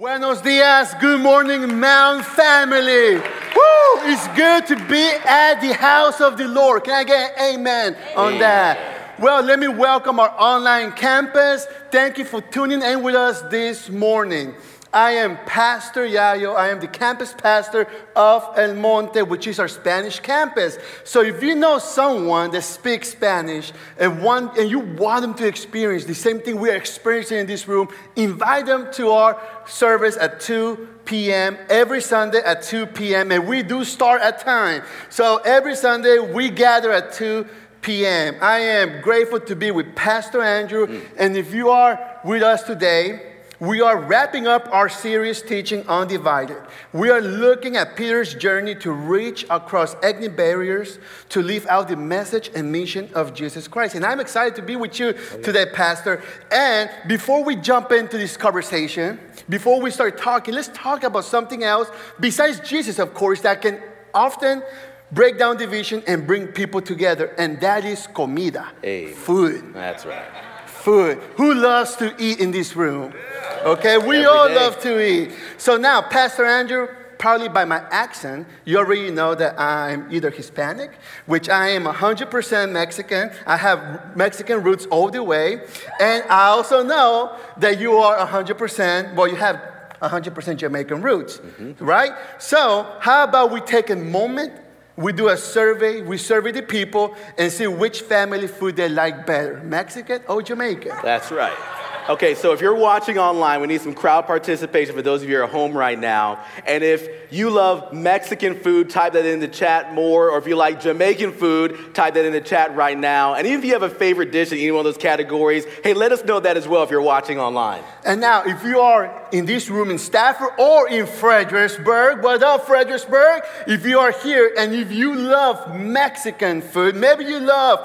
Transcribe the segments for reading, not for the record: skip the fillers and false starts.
Buenos dias, good morning, Mount family. Woo! It's good to be at the house of the Lord. Can I get an amen on that? Well, let me welcome our online campus. Thank you for tuning in with us this morning. I am Pastor Yayo. I am the campus pastor of El Monte, which is our Spanish campus. So if you know someone that speaks Spanish and you want them to experience the same thing we are experiencing in this room, invite them to our service at 2 p.m. every Sunday at 2 p.m. And we do start at time. So every Sunday we gather at 2 p.m. I am grateful to be with Pastor Andrew. And if you are with us today, we are wrapping up our series teaching Undivided. We are looking at Peter's journey to reach across ethnic barriers to live out the message and mission of Jesus Christ. And I'm excited to be with you today, Pastor. And before we jump into this conversation, before we start talking, let's talk about something else besides Jesus, of course, that can often break down division and bring people together. And that is comida, food. That's right. Food. Who loves to eat in this room? Okay, we all love to eat. So now, Pastor Andrew, probably by my accent, you already know that I'm either Hispanic, which I am 100% Mexican. I have Mexican roots all the way. And I also know that you are 100%, well, you have 100% Jamaican roots, right? So how about we take a moment, we do a survey, we survey the people and see which family food they like better, Mexican or Jamaican. That's right. Okay, so if you're watching online, we need some crowd participation for those of you who are home right now. And if you love Mexican food, type that in the chat more. Or if you like Jamaican food, type that in the chat right now. And even if you have a favorite dish in any one of those categories, hey, let us know that as well if you're watching online. And now, if you are in this room in Stafford or in Fredericksburg, what up, Fredericksburg? If you are here and if you love Mexican food, maybe you love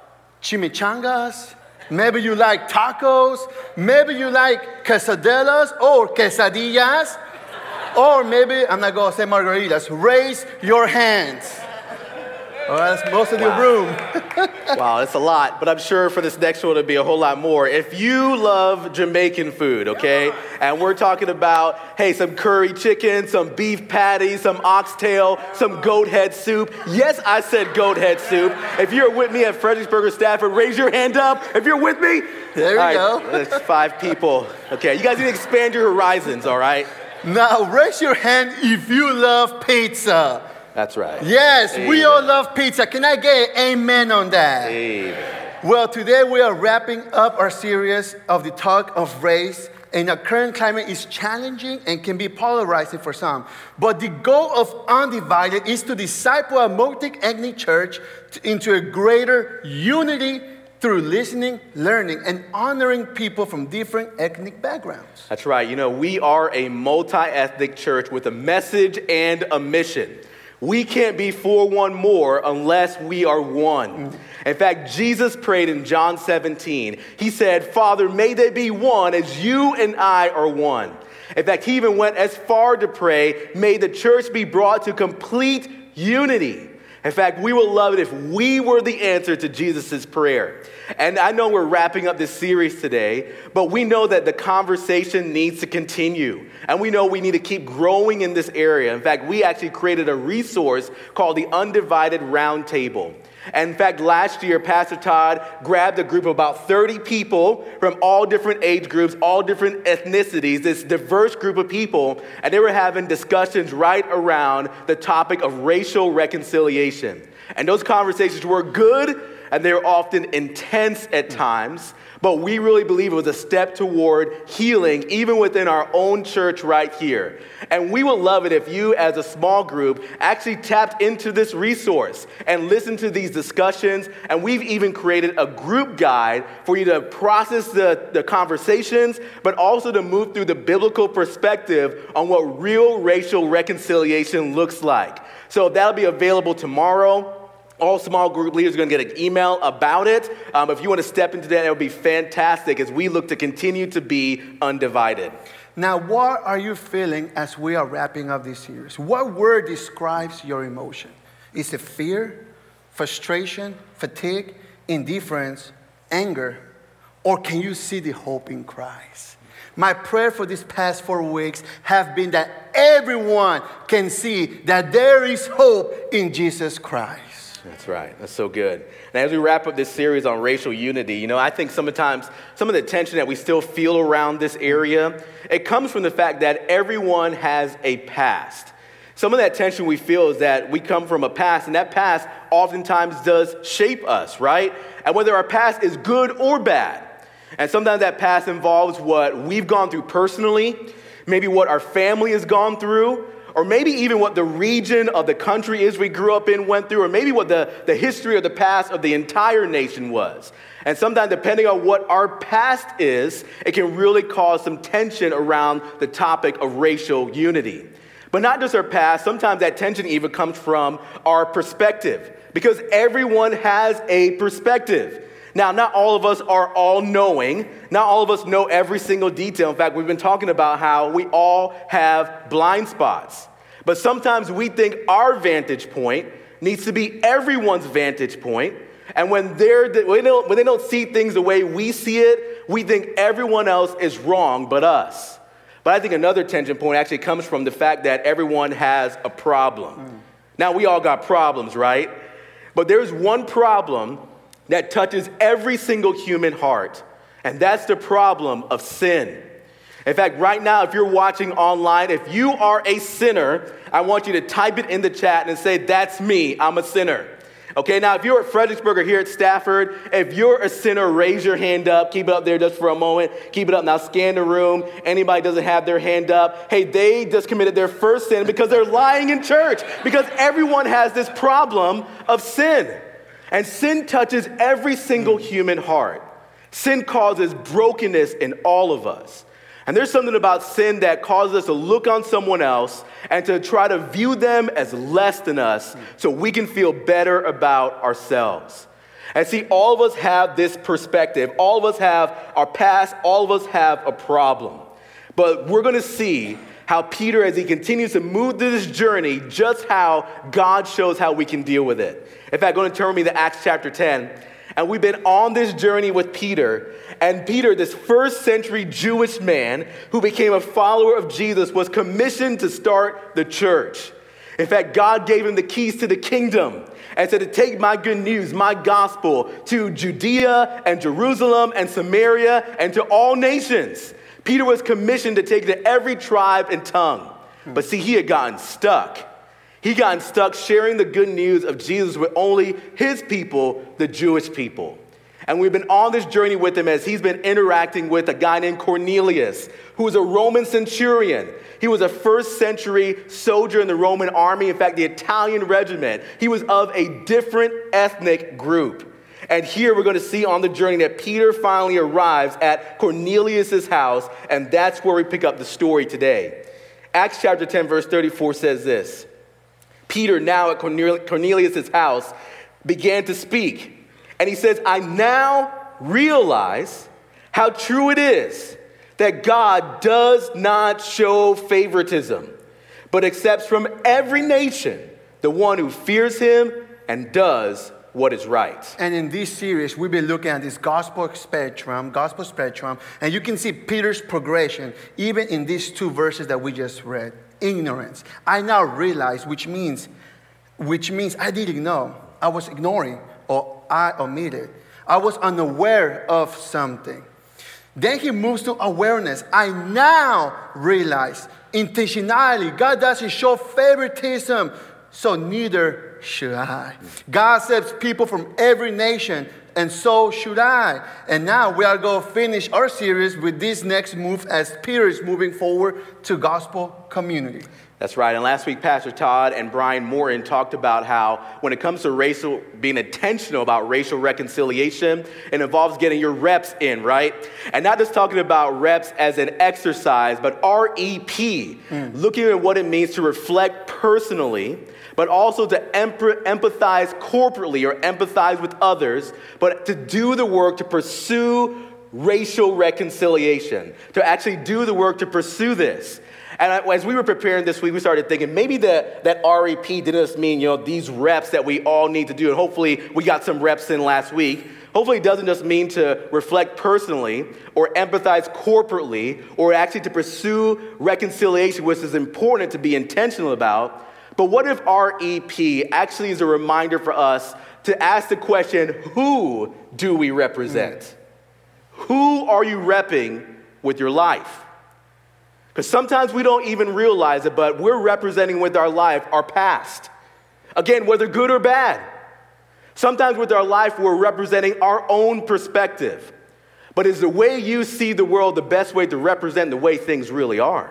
chimichangas, maybe you like tacos, maybe you like quesadillas or quesadillas, or maybe, I'm not going to say margaritas, raise your hands. Oh, that's most of the room. Wow, that's a lot, but I'm sure for this next one it'll be a whole lot more. If you love Jamaican food, okay, and we're talking about, hey, some curry chicken, some beef patties, some oxtail, some goat head soup. Yes, I said goat head soup. If you're with me at Fredericksburg or Stafford, raise your hand up. If you're with me. There you go. That's 5 people. Okay, you guys need to expand your horizons, all right? Now, raise your hand if you love pizza. That's right. Yes, Amen. We all love pizza. Can I get an amen on that? Amen. Well, today we are wrapping up our series of the talk of race. And our current climate is challenging and can be polarizing for some. But the goal of Undivided is to disciple a multi-ethnic church into a greater unity through listening, learning, and honoring people from different ethnic backgrounds. That's right. You know, we are a multi-ethnic church with a message and a mission. We can't be for one more unless we are one. In fact, Jesus prayed in John 17. He said, Father, may they be one as you and I are one. In fact, he even went as far to pray, may the church be brought to complete unity. In fact, we would love it if we were the answer to Jesus' prayer. And I know we're wrapping up this series today, but we know that the conversation needs to continue. And we know we need to keep growing in this area. In fact, we actually created a resource called the Undivided Roundtable. And in fact, last year, Pastor Todd grabbed a group of about 30 people from all different age groups, all different ethnicities, this diverse group of people, and they were having discussions right around the topic of racial reconciliation. And those conversations were good, and they were often intense at times, but we really believe it was a step toward healing, even within our own church right here. And we would love it if you, as a small group, actually tapped into this resource and listened to these discussions. And we've even created a group guide for you to process the conversations, but also to move through the biblical perspective on what real racial reconciliation looks like. So that'll be available tomorrow. All small group leaders are going to get an email about it. If you want to step into that, it would be fantastic as we look to continue to be undivided. Now, what are you feeling as we are wrapping up this series? What word describes your emotion? Is it fear, frustration, fatigue, indifference, anger? Or can you see the hope in Christ? My prayer for these past 4 weeks have been that everyone can see that there is hope in Jesus Christ. That's right. That's so good. And as we wrap up this series on racial unity, I think sometimes some of the tension that we still feel around this area, it comes from the fact that everyone has a past. Some of that tension we feel is that we come from a past, and that past oftentimes does shape us, right? And whether our past is good or bad. And sometimes that past involves what we've gone through personally, maybe what our family has gone through, or maybe even what the region of the country is we grew up in went through, or maybe what the history of the past of the entire nation was. And sometimes, depending on what our past is, it can really cause some tension around the topic of racial unity. But not just our past, sometimes that tension even comes from our perspective, because everyone has a perspective. Now, not all of us are all-knowing. Not all of us know every single detail. In fact, we've been talking about how we all have blind spots. But sometimes we think our vantage point needs to be everyone's vantage point. And when they don't see things the way we see it, we think everyone else is wrong but us. But I think another tension point actually comes from the fact that everyone has a problem. Now, we all got problems, right? But there's one problem that touches every single human heart, and that's the problem of sin. In fact, right now, if you're watching online, if you are a sinner, I want you to type it in the chat and say, "That's me, I'm a sinner." Okay, now if you're at Fredericksburg or here at Stafford, if you're a sinner, raise your hand up. Keep it up there just for a moment. Keep it up. Now scan the room. Anybody doesn't have their hand up, hey, they just committed their first sin because they're lying in church, because everyone has this problem of sin. And sin touches every single human heart. Sin causes brokenness in all of us. And there's something about sin that causes us to look on someone else and to try to view them as less than us so we can feel better about ourselves. And see, all of us have this perspective. All of us have our past. All of us have a problem. But we're going to see how Peter, as he continues to move through this journey, just how God shows how we can deal with it. In fact, going to turn me to Acts chapter 10. And we've been on this journey with Peter. And Peter, this first century Jewish man who became a follower of Jesus, was commissioned to start the church. In fact, God gave him the keys to the kingdom and said to take my good news, my gospel, to Judea and Jerusalem and Samaria and to all nations. Peter was commissioned to take it to every tribe and tongue. But see, he had gotten stuck. He'd gotten stuck sharing the good news of Jesus with only his people, the Jewish people. And we've been on this journey with him as he's been interacting with a guy named Cornelius, who was a Roman centurion. He was a first century soldier in the Roman army, in fact, the Italian regiment. He was of a different ethnic group. And here we're going to see on the journey that Peter finally arrives at Cornelius' house, and that's where we pick up the story today. Acts chapter 10, verse 34 says this: Peter, now at Cornelius' house, began to speak. And he says, I now realize how true it is that God does not show favoritism, but accepts from every nation the one who fears him and does what is right. And in this series, we've been looking at this gospel spectrum, and you can see Peter's progression even in these two verses that we just read. Ignorance. I now realize, which means I didn't know. I was ignoring, or I omitted. I was unaware of something. Then he moves to awareness. I now realize intentionality. God doesn't show favoritism, so neither should I. God accepts people from every nation, and so should I. And now we are going to finish our series with this next move as Peter is moving forward to gospel community. That's right. And last week, Pastor Todd and Brian Morton talked about how when it comes to being intentional about racial reconciliation, it involves getting your reps in, right? And not just talking about reps as an exercise, but REP, looking at what it means to reflect personally, but also to empathize corporately or empathize with others, but to do the work to pursue racial reconciliation, to actually do the work to pursue this. And as we were preparing this week, we started thinking maybe that REP didn't just mean, these reps that we all need to do. And hopefully we got some reps in last week. Hopefully it doesn't just mean to reflect personally or empathize corporately or actually to pursue reconciliation, which is important to be intentional about. But what if REP actually is a reminder for us to ask the question, who do we represent? Who are you repping with your life? Because sometimes we don't even realize it, but we're representing with our life our past. Again, whether good or bad. Sometimes with our life, we're representing our own perspective. But is the way you see the world the best way to represent the way things really are?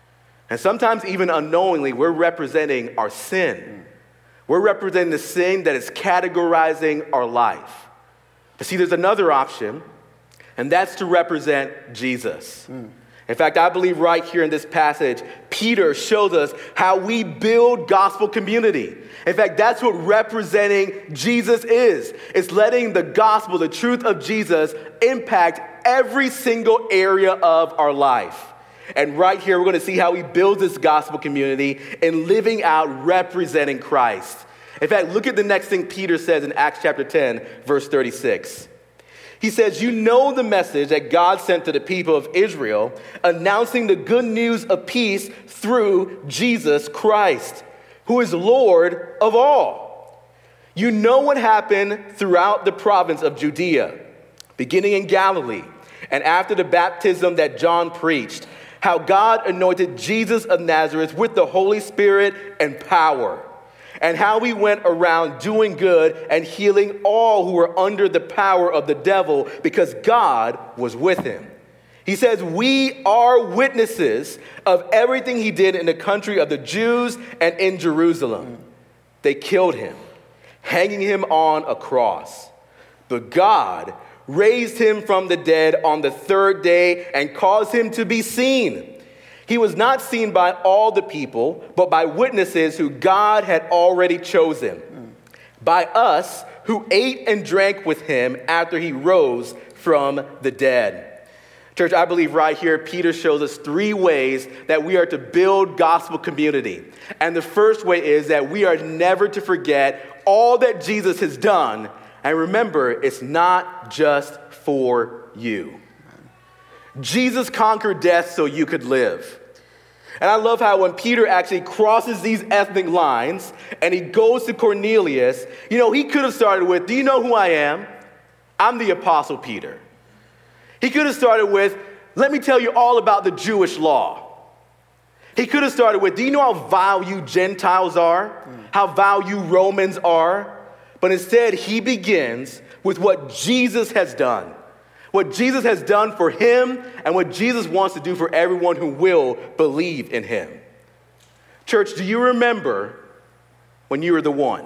And sometimes even unknowingly, we're representing our sin. We're representing the sin that is categorizing our life. But see, there's another option, and that's to represent Jesus. In fact, I believe right here in this passage, Peter shows us how we build gospel community. In fact, that's what representing Jesus is. It's letting the gospel, the truth of Jesus, impact every single area of our life. And right here, we're going to see how he builds this gospel community in living out representing Christ. In fact, look at the next thing Peter says in Acts chapter 10, verse 36. He says, you know the message that God sent to the people of Israel, announcing the good news of peace through Jesus Christ, who is Lord of all. You know what happened throughout the province of Judea, beginning in Galilee, and after the baptism that John preached, how God anointed Jesus of Nazareth with the Holy Spirit and power, and how he went around doing good and healing all who were under the power of the devil because God was with him. He says, we are witnesses of everything he did in the country of the Jews and in Jerusalem. They killed him, hanging him on a cross. But God raised him from the dead on the third day and caused him to be seen. He was not seen by all the people, but by witnesses who God had already chosen, by us who ate and drank with him after he rose from the dead. Church, I believe right here, Peter shows us three ways that we are to build gospel community. And the first way is that we are never to forget all that Jesus has done. And remember, it's not just for you. Jesus conquered death so you could live. And I love how when Peter actually crosses these ethnic lines and he goes to Cornelius, he could have started with, do you know who I am? I'm the Apostle Peter. He could have started with, let me tell you all about the Jewish law. He could have started with, do you know how vile you Gentiles are? How vile you Romans are? But instead, he begins with what Jesus has done. What Jesus has done for him and what Jesus wants to do for everyone who will believe in him. Church, do you remember when you were the one?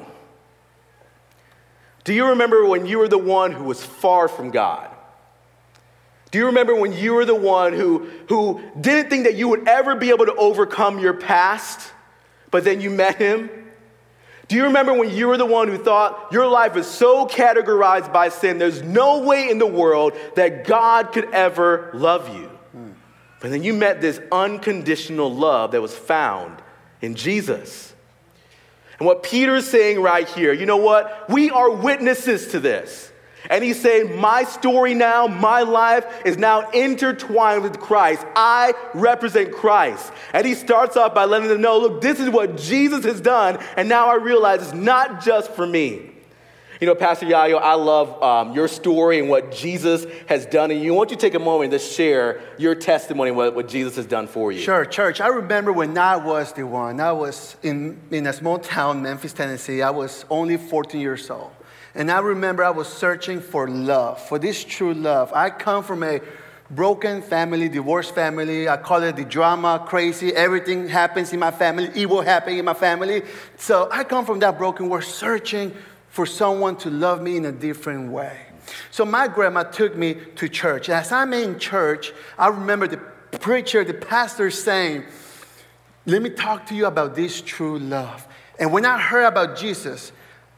Do you remember when you were the one who was far from God? Do you remember when you were the one who didn't think that you would ever be able to overcome your past, but then you met him? Do you remember when you were the one who thought your life is so categorized by sin, there's no way in the world that God could ever love you? But then you met this unconditional love that was found in Jesus. And what Peter's saying right here, you know what? We are witnesses to this. And he's saying, my story now, my life is now intertwined with Christ. I represent Christ. And he starts off by letting them know, look, this is what Jesus has done. And now I realize it's not just for me. Pastor Yayo, I love your story and what Jesus has done in you. Why don't you take a moment to share your testimony, what Jesus has done for you? Sure, church. I remember when I was the one. I was in a small town, Memphis, Tennessee. I was only 14 years old. And I remember I was searching for love, for this true love. I come from a broken family, divorced family. I call it the drama, crazy. Everything happens in my family. Evil happening in my family. So I come from that broken world, searching for someone to love me in a different way. So my grandma took me to church. As I'm in church, I remember the preacher, the pastor saying, let me talk to you about this true love. And when I heard about Jesus,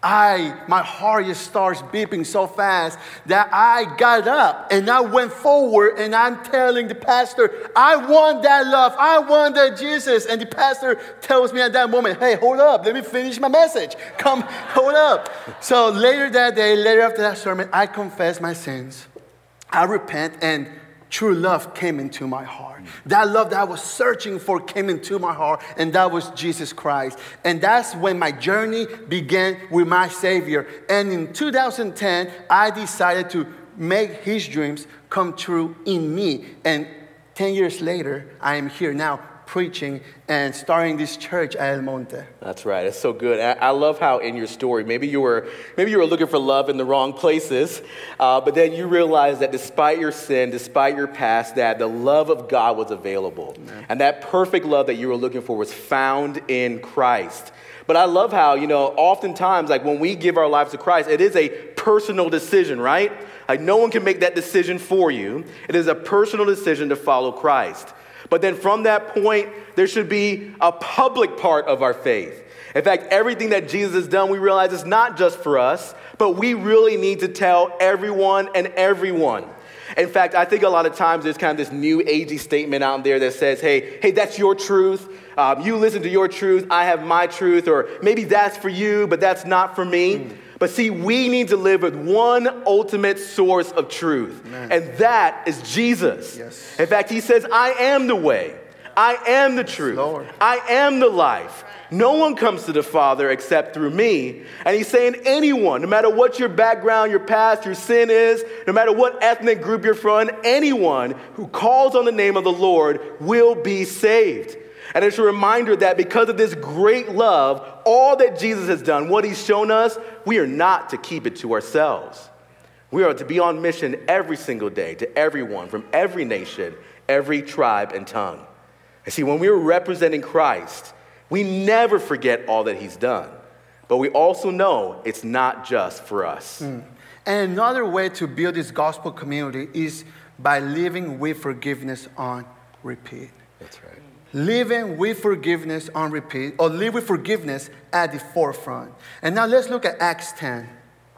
my heart just starts beeping so fast that I got up and I went forward and I'm telling the pastor, I want that love. I want that Jesus. And the pastor tells me at that moment, hey, hold up. Let me finish my message. Come, hold up. So later that day, later after that sermon, I confess my sins. I repent, and true love came into my heart. That love that I was searching for came into my heart, and that was Jesus Christ. And that's when my journey began with my Savior. And in 2010, I decided to make His dreams come true in me. And 10 years later, I am here now preaching and starting this church at El Monte. That's right. It's so good. I love how in your story, maybe you were looking for love in the wrong places, but then you realized that despite your sin, despite your past, that the love of God was available. Amen. And that perfect love that you were looking for was found in Christ. But I love how, oftentimes, like when we give our lives to Christ, it is a personal decision, right? Like no one can make that decision for you. It is a personal decision to follow Christ. But then from that point, there should be a public part of our faith. In fact, everything that Jesus has done, we realize is not just for us, but we really need to tell everyone and everyone. In fact, I think a lot of times there's kind of this new agey statement out there that says, hey, that's your truth. You listen to your truth. I have my truth. Or maybe that's for you, but that's not for me. But see, we need to live with one ultimate source of truth, Amen. And that is Jesus. Yes. In fact, He says, I am the way, I am the truth, Lord. I am the life. No one comes to the Father except through me. And He's saying anyone, no matter what your background, your past, your sin is, no matter what ethnic group you're from, anyone who calls on the name of the Lord will be saved. And it's a reminder that because of this great love, all that Jesus has done, what He's shown us, we are not to keep it to ourselves. We are to be on mission every single day to everyone from every nation, every tribe and tongue. And see, when we're representing Christ, we never forget all that He's done. But we also know it's not just for us. And another way to build this gospel community is by living with forgiveness on repeat. That's right. Living with forgiveness on repeat, or live with forgiveness at the forefront. And now let's look at Acts 10.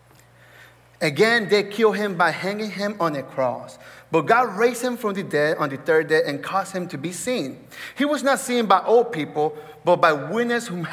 Again, they killed Him by hanging Him on a cross. But God raised Him from the dead on the third day and caused Him to be seen. He was not seen by all people, but by witnesses whom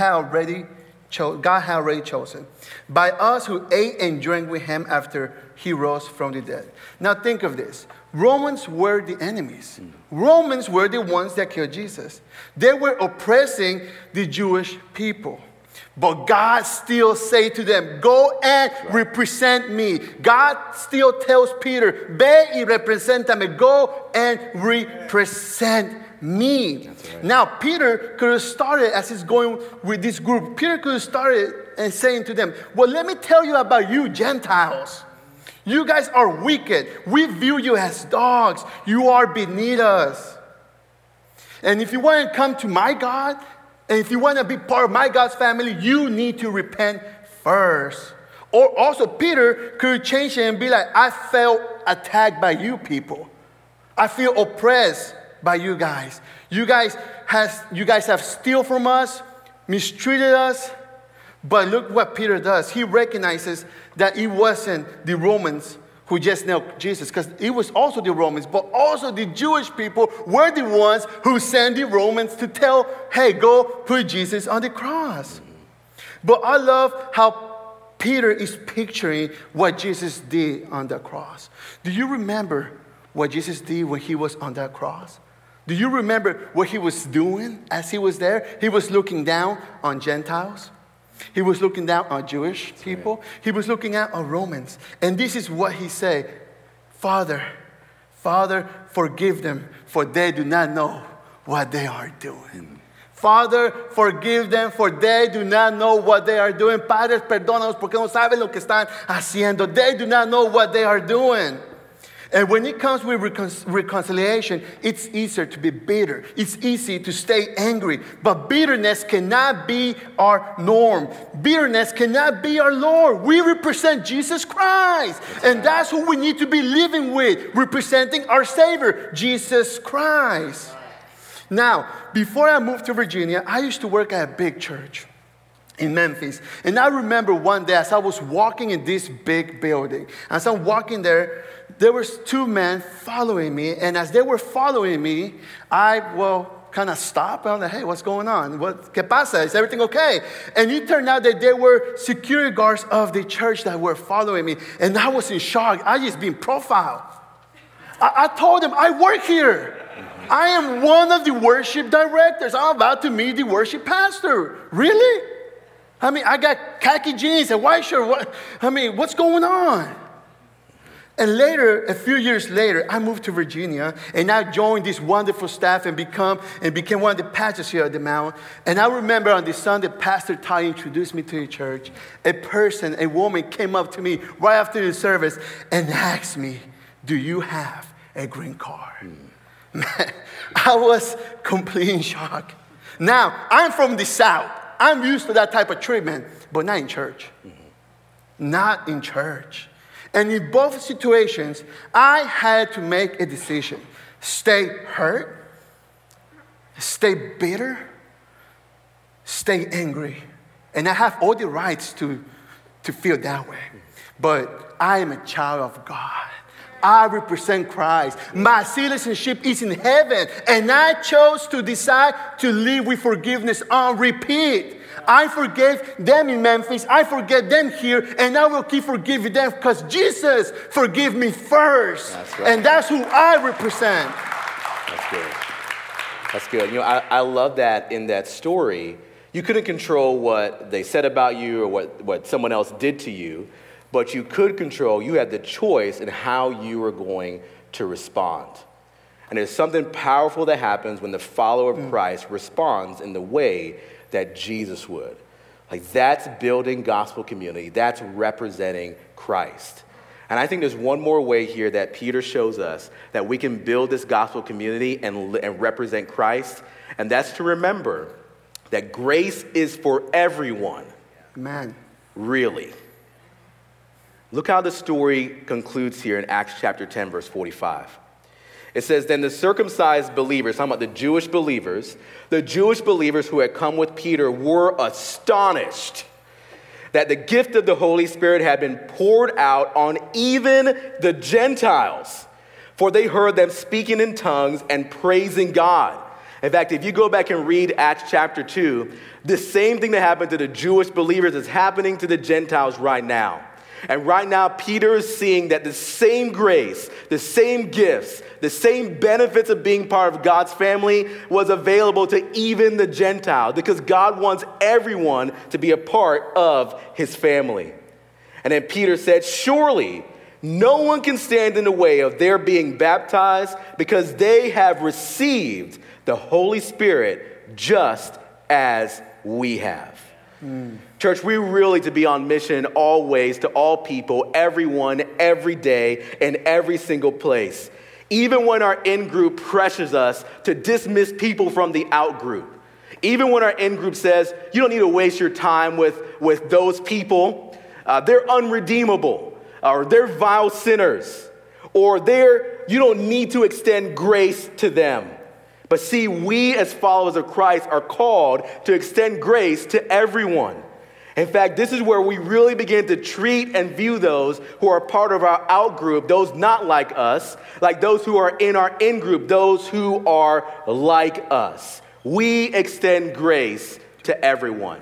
God had already chosen. By us who ate and drank with Him after He rose from the dead. Now think of this. Romans were the enemies. Romans were the ones that killed Jesus. They were oppressing the Jewish people. But God still said to them, go and represent me. God still tells Peter, ve y represéntame, go and represent me. Right. Now, Peter could have started, as he's going with this group, Peter could have started and saying to them, well, let me tell you about you Gentiles. You guys are wicked. We view you as dogs. You are beneath us. And if you want to come to my God, and if you want to be part of my God's family, you need to repent first. Or also, Peter could change it and be like, I felt attacked by you people. I feel oppressed by you guys. You guys have stolen from us, mistreated us. But look what Peter does. He recognizes that it wasn't the Romans who just nailed Jesus, because it was also the Romans, but also the Jewish people were the ones who sent the Romans to tell, hey, go put Jesus on the cross. But I love how Peter is picturing what Jesus did on the cross. Do you remember what Jesus did when He was on that cross? Do you remember what He was doing as He was there? He was looking down on Gentiles. He was looking down on Jewish people. He was looking out on Romans. And this is what He said. Father, forgive them, for they do not know what they are doing. Father, forgive them, for they do not know what they are doing. Padre, perdónalos porque no saben lo que están haciendo. They do not know what they are doing. And when it comes with reconciliation, it's easier to be bitter. It's easy to stay angry. But bitterness cannot be our norm. Bitterness cannot be our Lord. We represent Jesus Christ. And that's who we need to be living with, representing our Savior, Jesus Christ. Now, before I moved to Virginia, I used to work at a big church. in Memphis. And I remember one day as I was walking in this big building, as I'm walking there was two men following me. And as they were following me, I kind of stopped. I'm like, hey, what's going on? ¿Qué pasa? Is everything okay? And it turned out that they were security guards of the church that were following me. And I was in shock. I just been profiled. I told them, I work here. I am one of the worship directors. I'm about to meet the worship pastor. Really? I mean, I got khaki jeans and white shirt. What's going on? And later, a few years later, I moved to Virginia, and I joined this wonderful staff and became one of the pastors here at the Mount. And I remember on this Sunday, Pastor Ty introduced me to the church. A woman came up to me right after the service and asked me, do you have a green card? Man, I was completely in shock. Now, I'm from the South. I'm used to that type of treatment, but not in church. Not in church. And in both situations, I had to make a decision. Stay hurt, stay bitter, stay angry. And I have all the rights to feel that way. But I am a child of God. I represent Christ. My citizenship is in heaven. And I chose to decide to live with forgiveness on repeat. I forgave them in Memphis. I forget them here. And I will keep forgiving them because Jesus forgave me first. That's right. And that's who I represent. That's good. That's good. You know, I love that in that story. You couldn't control what they said about you or what someone else did to you. But you had the choice in how you were going to respond. And there's something powerful that happens when the follower of Christ responds in the way that Jesus would. Like, that's building gospel community. That's representing Christ. And I think there's one more way here that Peter shows us that we can build this gospel community and represent Christ. And that's to remember that grace is for everyone. Amen. Really. Look how the story concludes here in Acts chapter 10, verse 45. It says, then the circumcised believers, talking about the Jewish believers who had come with Peter were astonished that the gift of the Holy Spirit had been poured out on even the Gentiles, for they heard them speaking in tongues and praising God. In fact, if you go back and read Acts chapter 2, the same thing that happened to the Jewish believers is happening to the Gentiles right now. And right now, Peter is seeing that the same grace, the same gifts, the same benefits of being part of God's family was available to even the Gentiles, because God wants everyone to be a part of his family. And then Peter said, surely no one can stand in the way of their being baptized because they have received the Holy Spirit just as we have. Church, we're really to be on mission always to all people, everyone, every day, in every single place. Even when our in-group pressures us to dismiss people from the out-group. Even when our in-group says, you don't need to waste your time with those people. They're unredeemable, or they're vile sinners, or you don't need to extend grace to them. But see, we as followers of Christ are called to extend grace to everyone. In fact, this is where we really begin to treat and view those who are part of our out-group, those not like us, like those who are in our in-group, those who are like us. We extend grace to everyone.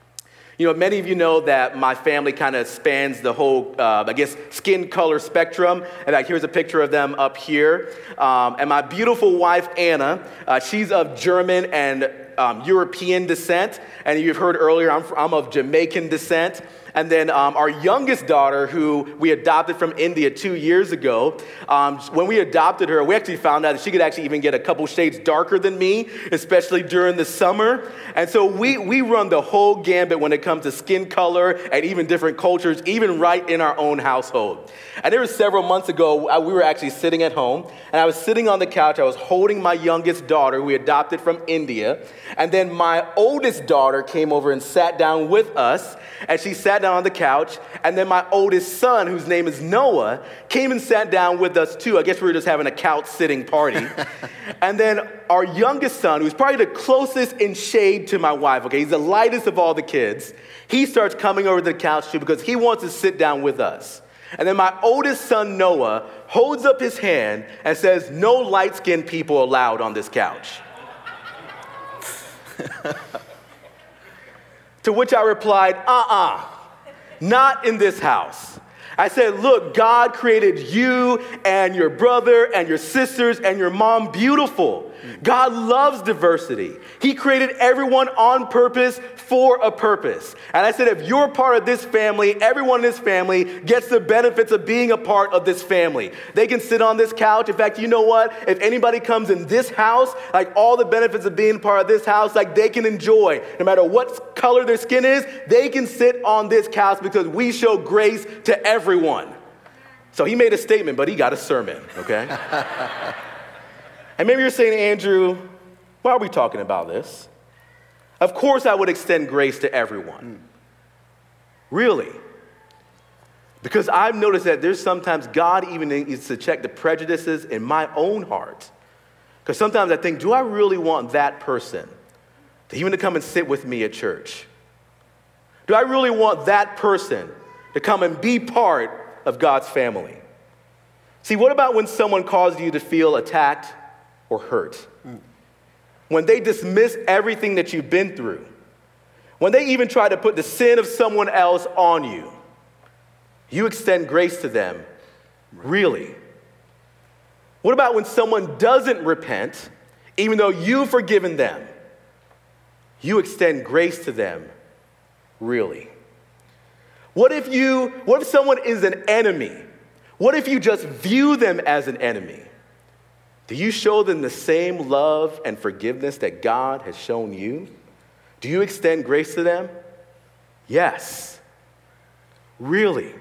You know, many of you know that my family kind of spans the whole, skin color spectrum. In fact, here's a picture of them up here. And my beautiful wife, Anna, she's of German and European descent. And you've heard earlier, I'm of Jamaican descent. And then our youngest daughter, who we adopted from India 2 years ago, when we adopted her, we actually found out that she could actually even get a couple shades darker than me, especially during the summer. And so we run the whole gambit when it comes to skin color and even different cultures, even right in our own household. And there was several months ago, we were actually sitting at home, and I was sitting on the couch. I was holding my youngest daughter, who we adopted from India. And then my oldest daughter came over and sat down with us, and she sat down on the couch, and then my oldest son, whose name is Noah, came and sat down with us too. I guess we were just having a couch sitting party. And then our youngest son, who's probably the closest in shade to my wife, okay, he's the lightest of all the kids, he starts coming over to the couch too because he wants to sit down with us. And then my oldest son, Noah, holds up his hand and says, "No light-skinned people allowed on this couch." To which I replied, not in this house. I said, look, God created you and your brother and your sisters and your mom beautiful. God loves diversity. He created everyone on purpose for a purpose. And I said, if you're part of this family, everyone in this family gets the benefits of being a part of this family. They can sit on this couch. In fact, you know what? If anybody comes in this house, like all the benefits of being part of this house, like they can enjoy. No matter what color their skin is, they can sit on this couch because we show grace to everyone. So he made a statement, but he got a sermon, okay? And maybe you're saying, Andrew, why are we talking about this? Of course I would extend grace to everyone. Really? Because I've noticed that there's sometimes God even needs to check the prejudices in my own heart. Because sometimes I think, do I really want that person to even to come and sit with me at church? Do I really want that person to come and be part of God's family? See, what about when someone causes you to feel attacked or hurt? When they dismiss everything that you've been through, when they even try to put the sin of someone else on you, you extend grace to them, really? What about when someone doesn't repent, even though you've forgiven them? You extend grace to them, really? What if someone is an enemy? What if you just view them as an enemy? Do you show them the same love and forgiveness that God has shown you? Do you extend grace to them? Yes. Really.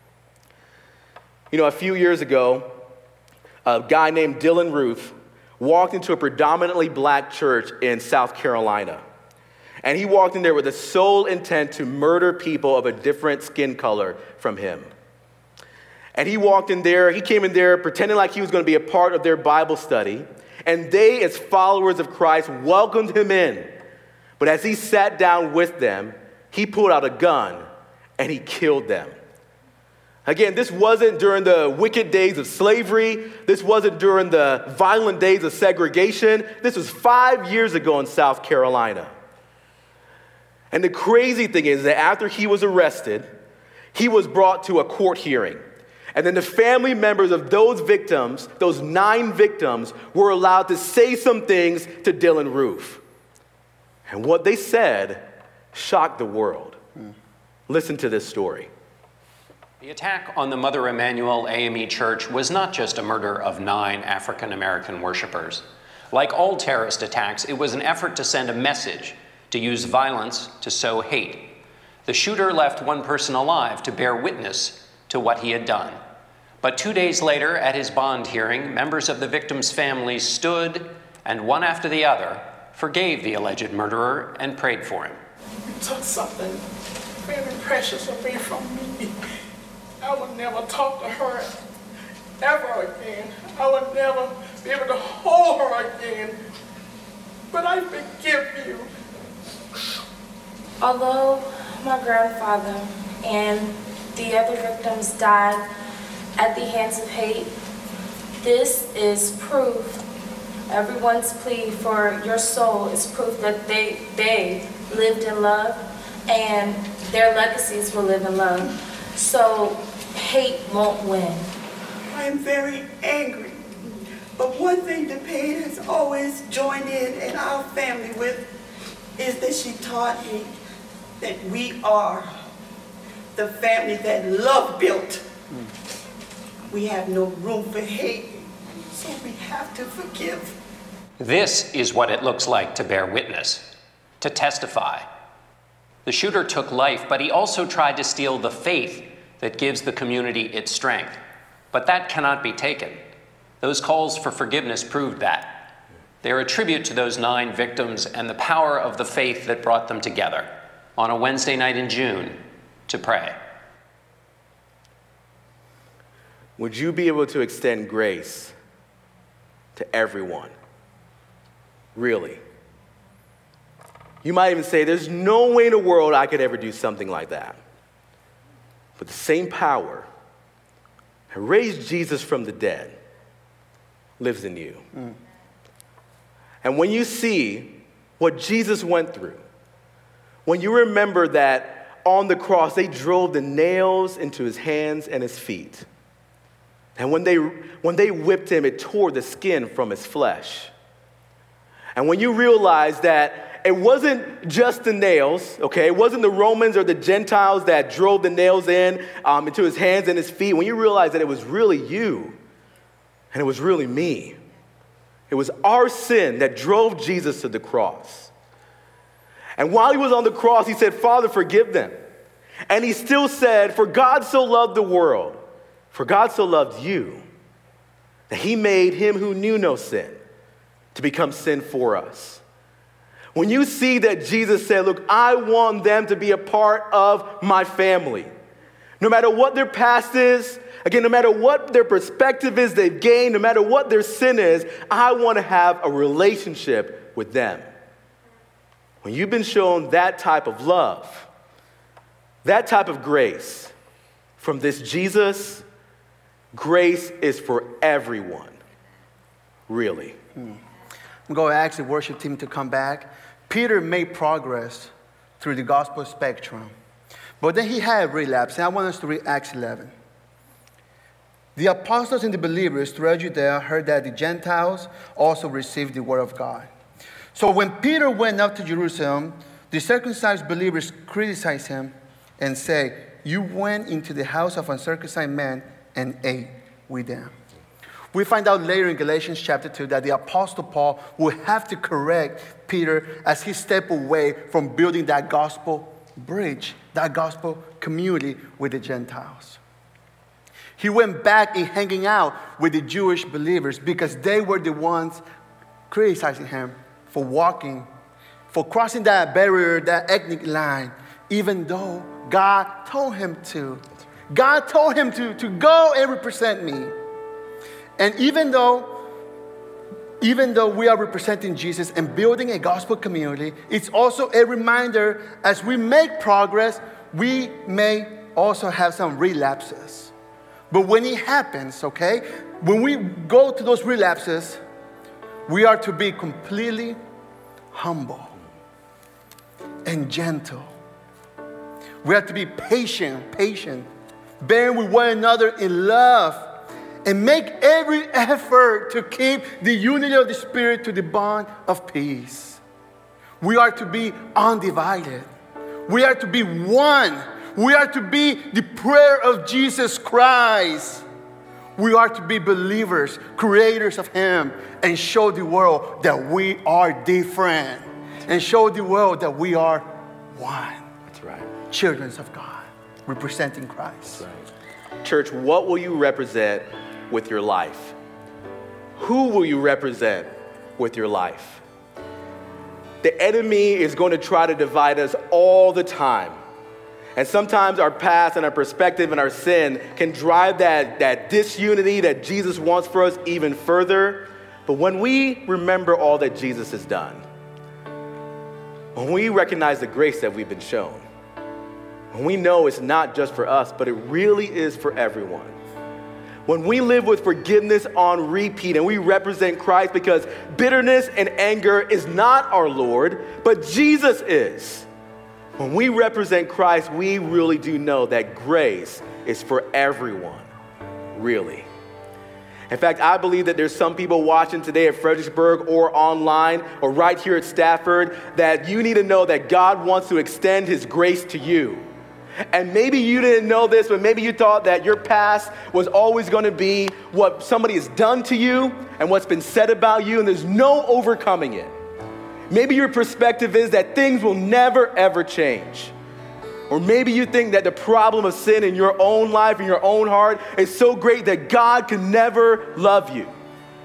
You know, a few years ago, a guy named Dylan Roof walked into a predominantly black church in South Carolina. And he walked in there with the sole intent to murder people of a different skin color from him. And he came in there pretending like he was going to be a part of their Bible study. And they, as followers of Christ, welcomed him in. But as he sat down with them, he pulled out a gun and he killed them. Again, this wasn't during the wicked days of slavery. This wasn't during the violent days of segregation. This was 5 years ago in South Carolina. And the crazy thing is that after he was arrested, he was brought to a court hearing. And then the family members of those victims, those 9 victims, were allowed to say some things to Dylan Roof. And what they said shocked the world. Listen to this story. The attack on the Mother Emanuel AME Church was not just a murder of 9 African American worshipers. Like all terrorist attacks, it was an effort to send a message, to use violence to sow hate. The shooter left one person alive to bear witness to what he had done. But 2 days later, at his bond hearing, members of the victims' families stood and, one after the other, forgave the alleged murderer and prayed for him. You took something very precious away from me. I would never talk to her ever again. I would never be able to hold her again. But I forgive you. Although my grandfather and the other victims died at the hands of hate, this is proof. Everyone's plea for your soul is proof that they lived in love and their legacies will live in love. So hate won't win. I am very angry. But one thing DePayne has always joined in our family with is that she taught me that we are the family that love built. We have no room for hate, so we have to forgive. This is what it looks like to bear witness, to testify. The shooter took life, but he also tried to steal the faith that gives the community its strength. But that cannot be taken. Those calls for forgiveness proved that. They're a tribute to those 9 victims and the power of the faith that brought them together on a Wednesday night in June to pray. Would you be able to extend grace to everyone? Really? You might even say, there's no way in the world I could ever do something like that. But the same power that raised Jesus from the dead lives in you. And when you see what Jesus went through, when you remember that on the cross they drove the nails into his hands and his feet, and when they whipped him, it tore the skin from his flesh. And when you realize that it wasn't just the nails, okay? It wasn't the Romans or the Gentiles that drove the nails into his hands and his feet. When you realize that it was really you and it was really me. It was our sin that drove Jesus to the cross. And while he was on the cross, he said, Father, forgive them. And he still said, for God so loved the world, for God so loved you, that he made him who knew no sin to become sin for us. When you see that Jesus said, look, I want them to be a part of my family. No matter what their past is, again, no matter what their perspective is they've gained, no matter what their sin is, I want to have a relationship with them. When you've been shown that type of love, that type of grace from this Jesus, grace is for everyone, really. I'm going to ask the worship team to come back. Peter made progress through the gospel spectrum, but then he had a relapse, and I want us to read Acts 11. The apostles and the believers throughout Judea heard that the Gentiles also received the word of God. So when Peter went up to Jerusalem, the circumcised believers criticized him and said, you went into the house of uncircumcised men and ate with them. We find out later in Galatians chapter 2 that the Apostle Paul will have to correct Peter as he stepped away from building that gospel bridge, that gospel community with the Gentiles. He went back in hanging out with the Jewish believers because they were the ones criticizing him for crossing that barrier, that ethnic line, even though God told him to. God told him to go and represent me. And even though we are representing Jesus and building a gospel community, it's also a reminder as we make progress, we may also have some relapses. But when it happens, okay, when we go to those relapses, we are to be completely humble and gentle. We have to be patient, bearing with one another in love, and make every effort to keep the unity of the Spirit to the bond of peace. We are to be undivided. We are to be one. We are to be the prayer of Jesus Christ. We are to be believers, creators of Him, and show the world that we are different. And show the world that we are one. That's right. Children of God, representing Christ. That's right. Church, what will you represent with your life? Who will you represent with your life? The enemy is going to try to divide us all the time. And sometimes our past and our perspective and our sin can drive that disunity that Jesus wants for us even further. But when we remember all that Jesus has done, when we recognize the grace that we've been shown, when we know it's not just for us, but it really is for everyone. When we live with forgiveness on repeat and we represent Christ, because bitterness and anger is not our Lord, but Jesus is. When we represent Christ, we really do know that grace is for everyone, really. In fact, I believe that there's some people watching today at Fredericksburg or online or right here at Stafford that you need to know that God wants to extend His grace to you. And maybe you didn't know this, but maybe you thought that your past was always going to be what somebody has done to you and what's been said about you, and there's no overcoming it. Maybe your perspective is that things will never, ever change. Or maybe you think that the problem of sin in your own life, in your own heart, is so great that God can never love you.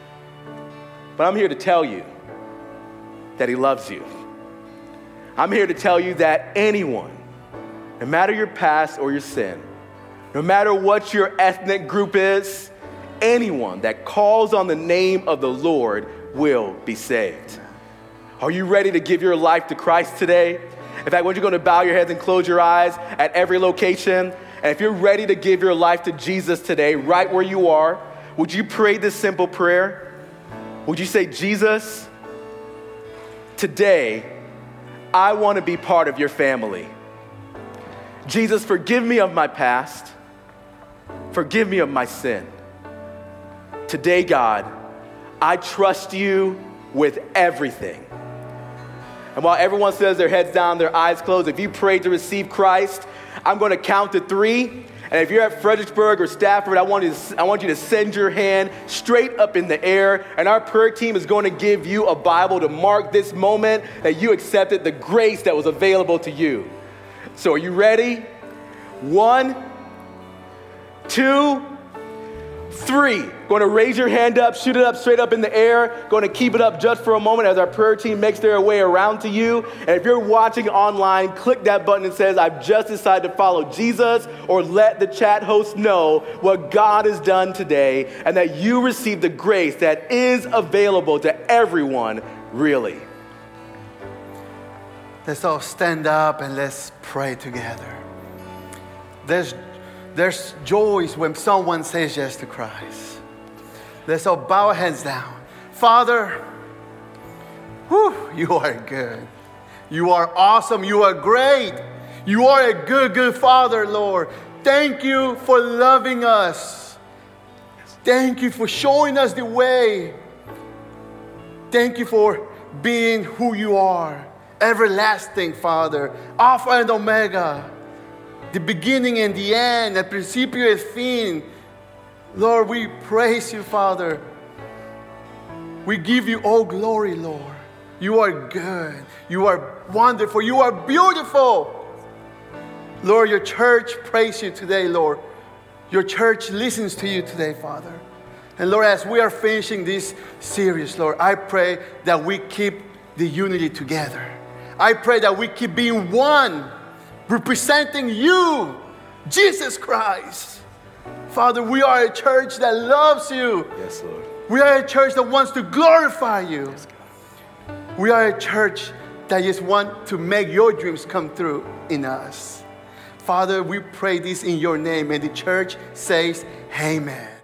But I'm here to tell you that He loves you. I'm here to tell you that anyone no matter your past or your sin, no matter what your ethnic group is, anyone that calls on the name of the Lord will be saved. Are you ready to give your life to Christ today? In fact, we're going to bow your heads and close your eyes at every location. And if you're ready to give your life to Jesus today, right where you are, would you pray this simple prayer? Would you say, Jesus, today, I want to be part of your family. Jesus, forgive me of my past. Forgive me of my sin. Today, God, I trust you with everything. And while everyone says their heads down, their eyes closed, if you prayed to receive Christ, I'm going to count to 3. And if you're at Fredericksburg or Stafford, I want you to send your hand straight up in the air. And our prayer team is going to give you a Bible to mark this moment that you accepted the grace that was available to you. So are you ready? 1, 2, 3. Going to raise your hand up, shoot it up straight up in the air. Going to keep it up just for a moment as our prayer team makes their way around to you. And if you're watching online, click that button that says, I've just decided to follow Jesus, or let the chat host know what God has done today and that you receive the grace that is available to everyone, really. Let's all stand up and let's pray together. There's joys when someone says yes to Christ. Let's all bow our heads down. Father, you are good. You are awesome. You are great. You are a good, good Father, Lord. Thank you for loving us. Thank you for showing us the way. Thank you for being who you are. Everlasting Father, Alpha and Omega, the beginning and the end, el principio y el fin. Lord, we praise you, Father. We give you all glory, Lord. You are good. You are wonderful. You are beautiful. Lord, your church praise you today, Lord. Your church listens to you today, Father. And Lord, as we are finishing this series, Lord, I pray that we keep the unity together. I pray that we keep being one, representing you, Jesus Christ. Father, we are a church that loves you. Yes, Lord. We are a church that wants to glorify you. Yes, we are a church that just wants to make your dreams come true in us. Father, we pray this in your name, and the church says, amen.